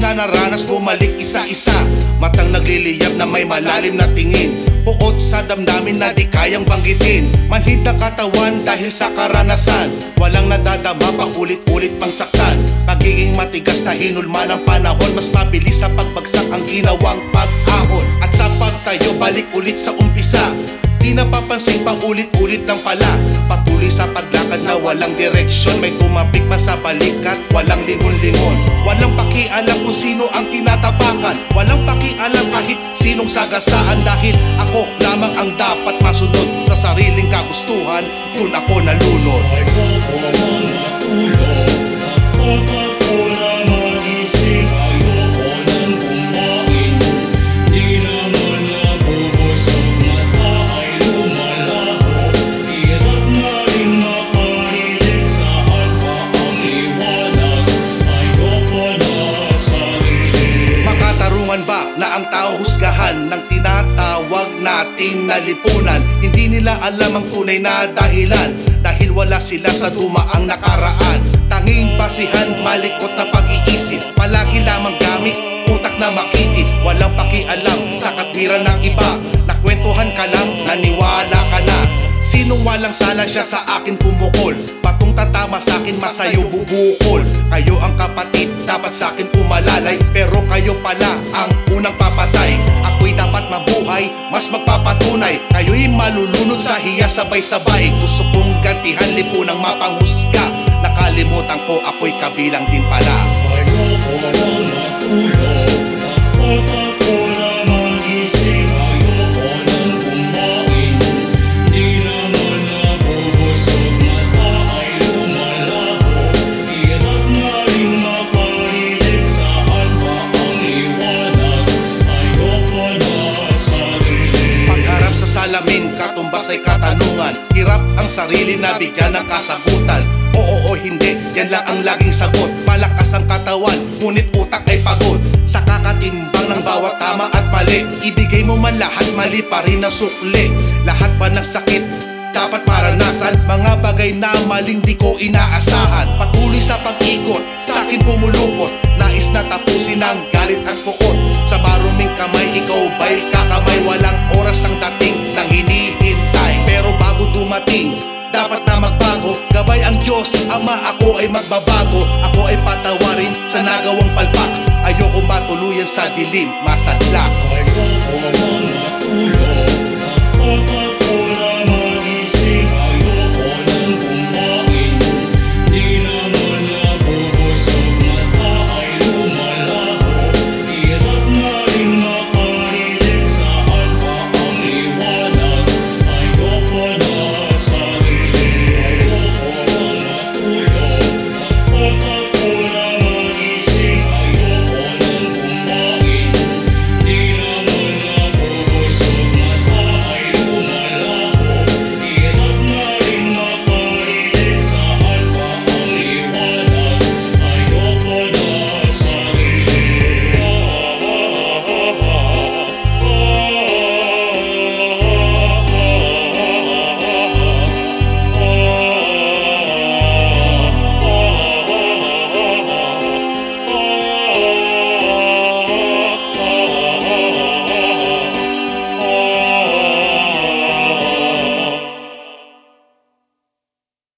na naranas bumalik isa-isa. Matang nagliliyab na may malalim na tingin, buot sa damdamin na di kayang banggitin. Manhid na katawan dahil sa karanasan, walang nadadama pa ulit-ulit pang saktan. Pagiging matigas na hinulma ng panahon, mas mabilis sa pagbagsak ang ginawang pag-ahon. At sa pagtayo balik ulit sa umpisa, di napapansin pa ulit-ulit lang pala. Patuloy sa paglakad na walang direksyon, may tumapik pa sa balikat, walang lingon-lingon. Walang pakialam kung sino ang tinatapakan, walang pakialam kahit sinong sagasaan. Dahil ako lamang ang dapat masunod sa sariling kagustuhan, dun ako nalunod. Ayoko nang matulog, ako na magising. Ayoko nang kumain, di naman nabubusog. Mata ay lumalaho, hirap na rin makarinig. Saan pa ang liwanag? Ayoko na sarili. Makatarungan ba na ang tao husgahan ng tinatawag nating nalipunan? Hindi nila alam ang tunay na dahilan, dahil wala sila sa dumaang nakaraan. Tanging basihan, malikot na pag-iisip, palagi lamang gamit utak na makitid. Walang pakialam sa katwiran ng iba, nakwentuhan ka lang, naniwala ka na. Sinong walang sala siya sa akin pumukol, patong tatama sa akin masayo bubukol. Kayo ang kapatid, dapat sa akin umalalay, pero kayo pala ang unang papatay. Ako'y dapat mabuhay, mas magpapatunay, kayo'y malulunod sa hiya sabay-sabay. Gusto kong gantihan, lipunang mapanghusga, nakalimutan ko ako'y kabilang din pala. Ayoko nang matulog, ako na magising. Ayoko nang kumain, di naman nabubusog. Mata ay lumalaho, hirap na rin makarinig. Saan ba ang liwanag? Ayoko na sarili. Pagharap sa salamin, katumbas ay katanungan, hirap ang sarili na bigyan ng kasagutan. Oo o hindi, yan lang ang laging sagot. Malakas ang katawan, ngunit utak ay pagod. Sa kakatimbang ng bawat tama at mali, ibigay mo man lahat, mali pa rin ang sukli. Lahat ba ng sakit dapat maranasan? Mga bagay na maling di ko inaasahan. Patuloy sa pag-ikot, sa akin pumulupot, nais na tapusin ang galit at puot. Sa maruming kamay, ikaw ba'y kakamay? Walang oras ang dating nang hinihintay, pero bago dumating, dapat na magbago. Gabay ang Diyos, Ama, ako ay magbabago. Ako ay patawarin sa nagawang palpak, ayoko matuluyan sa dilim, masadlak. Ayoko nang matulog, ako